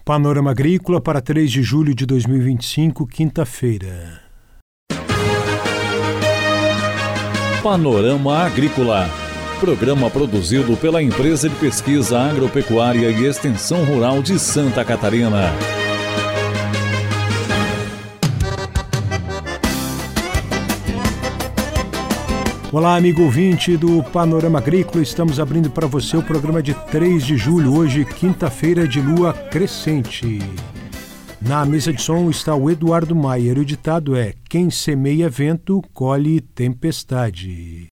Panorama Agrícola para 3 de julho de 2025, quinta-feira. Panorama Agrícola, programa produzido pela Empresa de Pesquisa Agropecuária e Extensão Rural de Santa Catarina. Olá, amigo ouvinte do Panorama Agrícola, estamos abrindo para você o programa de 3 de julho, hoje quinta-feira de lua crescente. Na mesa de som está o Eduardo Maier e o ditado é: quem semeia vento, colhe tempestade.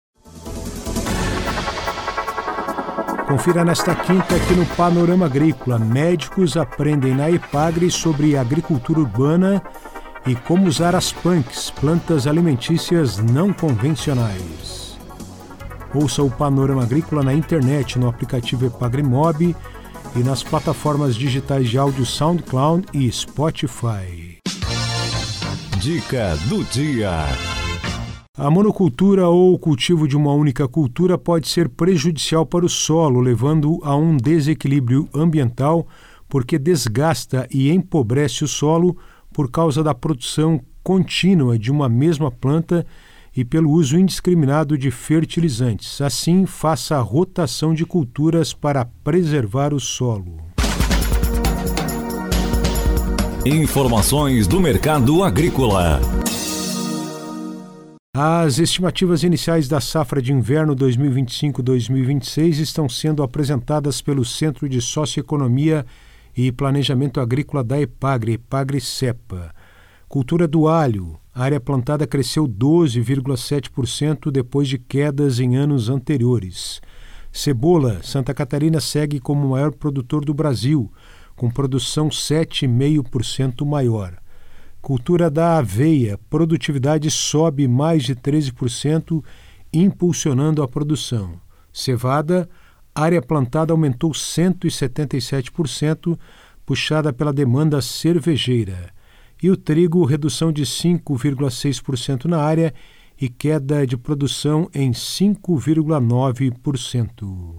Confira nesta quinta aqui no Panorama Agrícola. Médicos aprendem na EPAGRE sobre agricultura urbana e como usar as punks, plantas alimentícias não convencionais. Ouça o Panorama Agrícola na internet, no aplicativo EPAGRE Mob e nas plataformas digitais de áudio SoundCloud e Spotify. Dica do dia. A monocultura ou o cultivo de uma única cultura pode ser prejudicial para o solo, levando a um desequilíbrio ambiental, porque desgasta e empobrece o solo por causa da produção contínua de uma mesma planta e pelo uso indiscriminado de fertilizantes. Assim, faça a rotação de culturas para preservar o solo. Informações do mercado agrícola. As estimativas iniciais da safra de inverno 2025-2026 estão sendo apresentadas pelo Centro de Socioeconomia e Planejamento Agrícola da EPAGRE, EPAGRE-CEPA. Cultura do alho. A área plantada cresceu 12,7% depois de quedas em anos anteriores. Cebola. Santa Catarina segue como o maior produtor do Brasil, com produção 7,5% maior. Cultura da aveia. Produtividade sobe mais de 13%, impulsionando a produção. Cevada. Área plantada aumentou 177%, puxada pela demanda cervejeira. E o trigo, redução de 5,6% na área e queda de produção em 5,9%.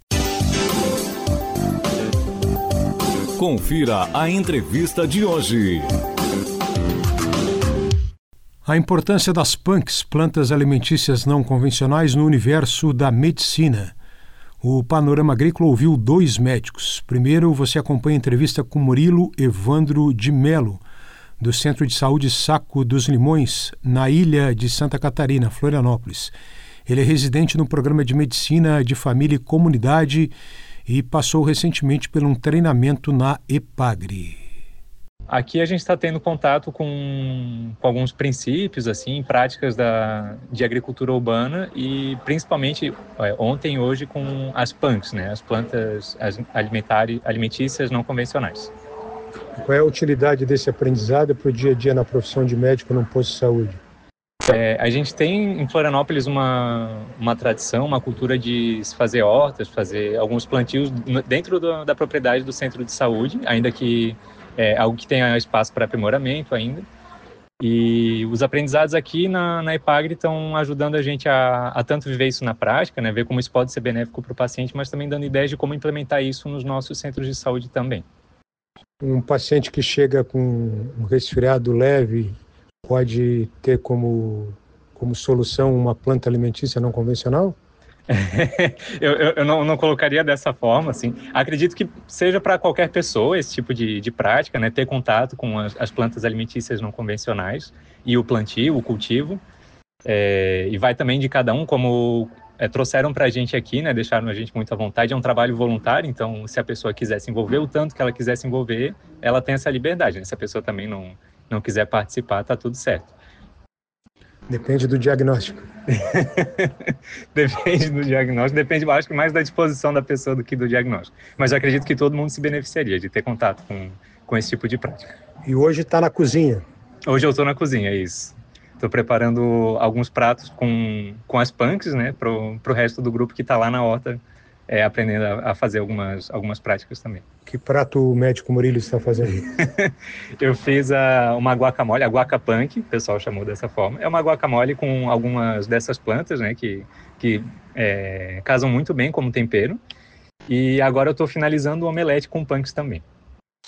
Confira a entrevista de hoje. A importância das punks, plantas alimentícias não convencionais, no universo da medicina. O Panorama Agrícola ouviu 2 médicos. Primeiro, você acompanha a entrevista com Murilo Evandro de Melo, do Centro de Saúde Saco dos Limões, na ilha de Santa Catarina, Florianópolis. Ele é residente no programa de Medicina de Família e Comunidade e passou recentemente por um treinamento na EPAGRE. Aqui a gente está tendo contato com alguns princípios, assim, práticas de agricultura urbana e principalmente ontem e hoje com as punks, né, as plantas alimentícias não convencionais. Qual é a utilidade desse aprendizado para o dia a dia na profissão de médico num posto de saúde? A gente tem em Florianópolis uma tradição, uma cultura de se fazer hortas, fazer alguns plantios dentro da propriedade do centro de saúde, ainda que algo que tenha espaço para aprimoramento ainda. E os aprendizados aqui na EPAGRE estão ajudando a gente a tanto viver isso na prática, né, ver como isso pode ser benéfico para o paciente, mas também dando ideias de como implementar isso nos nossos centros de saúde também. Um paciente que chega com um resfriado leve pode ter como solução uma planta alimentícia não convencional? Eu não colocaria dessa forma, assim. Acredito que seja para qualquer pessoa esse tipo de prática, né? Ter contato com as plantas alimentícias não convencionais e o plantio, o cultivo. E vai também de cada um, como trouxeram para a gente aqui, né? Deixaram a gente muito à vontade. É um trabalho voluntário, então se a pessoa quiser se envolver, o tanto que ela quiser se envolver, ela tem essa liberdade, né? Se a pessoa também não quiser participar, tá tudo certo. Depende do diagnóstico. Depende do diagnóstico, depende, acho que mais da disposição da pessoa do que do diagnóstico. Mas eu acredito que todo mundo se beneficiaria de ter contato com esse tipo de prática. E hoje está na cozinha? Hoje eu estou na cozinha, é isso. Estou preparando alguns pratos com as punks, né, pro resto do grupo que está lá na horta, aprendendo a fazer algumas práticas também. Que prato o médico Murilo está fazendo? Eu fiz uma guacamole, a guacapunk, o pessoal chamou dessa forma. É uma guacamole com algumas dessas plantas, né, que casam muito bem como tempero. E agora eu estou finalizando o omelete com punks também.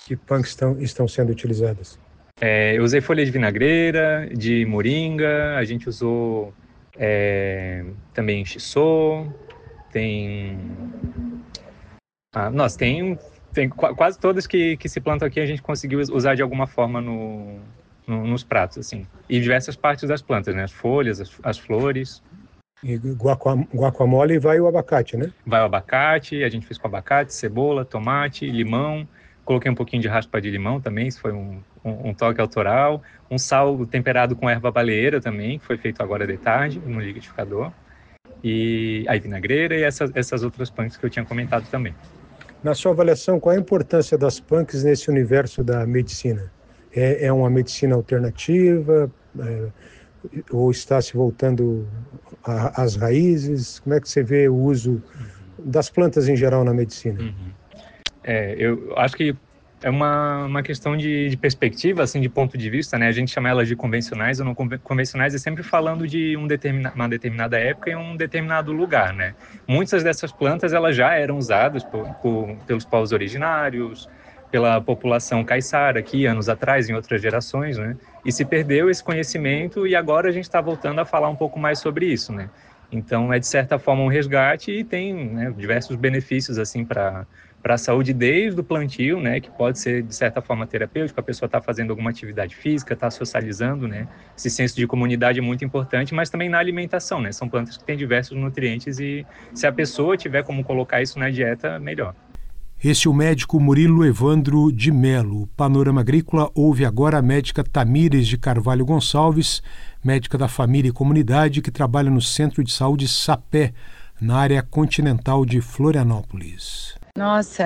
Que punks estão sendo utilizadas? Eu usei folha de vinagreira, de moringa, a gente usou também shiso, tem... nossa, tem quase todas que se plantam aqui a gente conseguiu usar de alguma forma nos pratos, assim. E diversas partes das plantas, né? As folhas, as flores. E guacamole vai o abacate, né? Vai o abacate, a gente fez com abacate, cebola, tomate, limão. Coloquei um pouquinho de raspa de limão também, isso foi um toque autoral. Um sal temperado com erva baleeira também, que foi feito agora de tarde, no liquidificador. E aí vinagreira e essas outras punks que eu tinha comentado também. Na sua avaliação, qual é a importância das punks nesse universo da medicina? É uma medicina alternativa? Ou está se voltando às raízes? Como é que você vê o uso das plantas em geral na medicina? Eu acho que é uma questão de perspectiva, assim, de ponto de vista, né? A gente chama elas de convencionais ou não convencionais, é sempre falando de uma determinada época e um determinado lugar, né? Muitas dessas plantas, elas já eram usadas pelos povos originários, pela população caiçara aqui, anos atrás, em outras gerações, né? E se perdeu esse conhecimento e agora a gente está voltando a falar um pouco mais sobre isso, né? Então, é de certa forma um resgate e tem, né, diversos benefícios, assim, para a saúde desde o plantio, né, que pode ser de certa forma terapêutico, a pessoa está fazendo alguma atividade física, está socializando, né, esse senso de comunidade é muito importante, mas também na alimentação, né, são plantas que têm diversos nutrientes e se a pessoa tiver como colocar isso na dieta, melhor. Esse é o médico Murilo Evandro de Melo. Panorama Agrícola ouve agora a médica Tamires de Carvalho Gonçalves, médica da Família e Comunidade, que trabalha no Centro de Saúde Sapé, na área continental de Florianópolis. Nossa,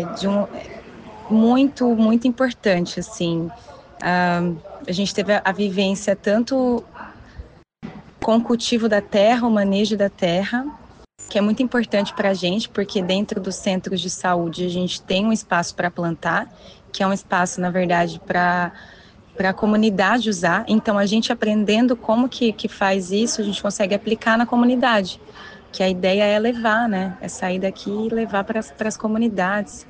muito, muito importante, assim. A gente teve a vivência tanto com o cultivo da terra, o manejo da terra, que é muito importante para a gente, porque dentro dos centros de saúde a gente tem um espaço para plantar, que é um espaço, na verdade, para a comunidade usar. Então, a gente aprendendo como que faz isso, a gente consegue aplicar na comunidade, que a ideia é levar, né? É sair daqui e levar para as comunidades.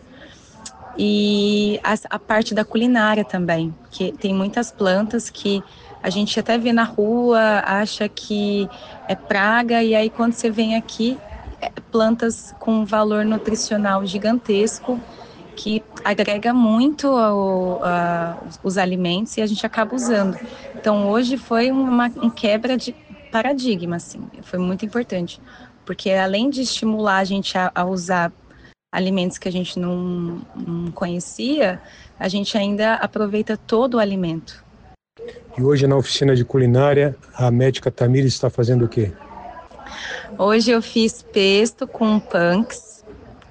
E a parte da culinária também, que tem muitas plantas que a gente até vê na rua, acha que é praga, e aí quando você vem aqui, plantas com valor nutricional gigantesco, que agrega muito os alimentos e a gente acaba usando. Então hoje foi um quebra de paradigma, assim, foi muito importante, porque além de estimular a gente a usar alimentos que a gente não conhecia, a gente ainda aproveita todo o alimento. E hoje na oficina de culinária, a médica Tamires está fazendo o quê? Hoje eu fiz pesto com punks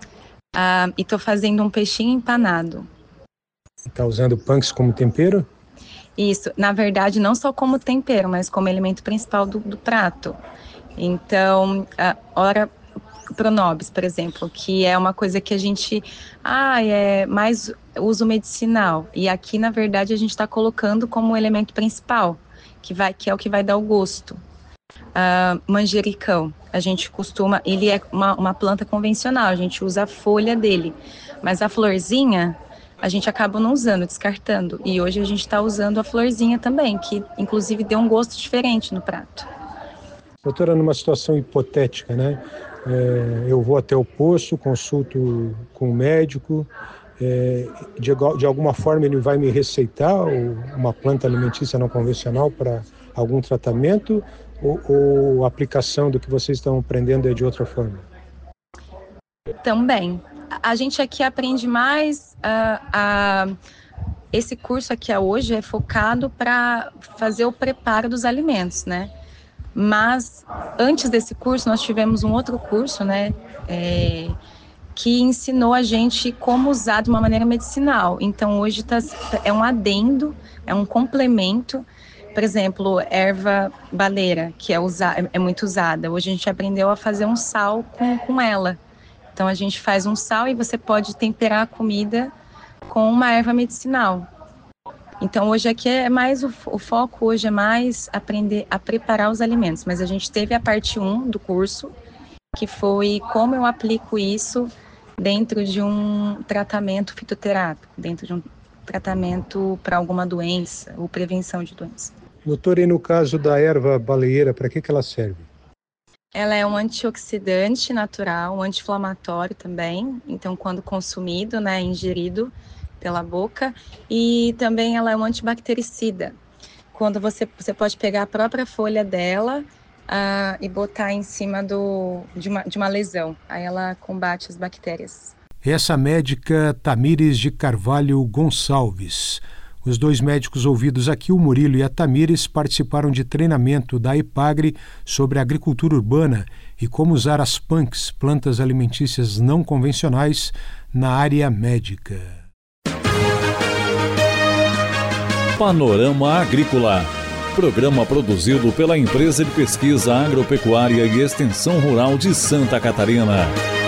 e estou fazendo um peixinho empanado. Está usando punks como tempero? Isso, na verdade, não só como tempero, mas como elemento principal do prato. Então, ora pronobis, por exemplo, que é uma coisa que a gente é mais uso medicinal, e aqui na verdade a gente está colocando como elemento principal, que é o que vai dar o gosto. Manjericão, a gente costuma, ele é uma planta convencional, a gente usa a folha dele, mas a florzinha a gente acaba não usando, descartando, e hoje a gente está usando a florzinha também, que inclusive deu um gosto diferente no prato. Doutora, numa situação hipotética, né? Eu vou até o posto, consulto com o médico, de alguma forma ele vai me receitar uma planta alimentícia não convencional para algum tratamento, ou a aplicação do que vocês estão aprendendo é de outra forma? Também. A gente aqui aprende mais, esse curso aqui hoje é focado para fazer o preparo dos alimentos, né? Mas antes desse curso nós tivemos um outro curso, né, que ensinou a gente como usar de uma maneira medicinal. Então hoje é um adendo, é um complemento. Por exemplo, erva baleira, que é muito usada. Hoje a gente aprendeu a fazer um sal com ela. Então a gente faz um sal e você pode temperar a comida com uma erva medicinal. Então hoje aqui é mais o foco hoje é mais aprender a preparar os alimentos, mas a gente teve a parte 1 do curso, que foi como eu aplico isso dentro de um tratamento fitoterápico, dentro de um tratamento para alguma doença ou prevenção de doença. Doutor, e no caso da erva baleeira, para que ela serve? Ela é um antioxidante natural, um anti-inflamatório também, então quando consumido, ingerido pela boca, e também ela é um antibactericida. Quando você pode pegar a própria folha dela e botar em cima de uma lesão, aí ela combate as bactérias. Essa médica Tamires de Carvalho Gonçalves. Os dois médicos ouvidos aqui, o Murilo e a Tamires, participaram de treinamento da EPAGRE sobre agricultura urbana e como usar as PANCs, plantas alimentícias não convencionais, na área médica. Panorama Agrícola. Programa produzido pela Empresa de Pesquisa Agropecuária e Extensão Rural de Santa Catarina.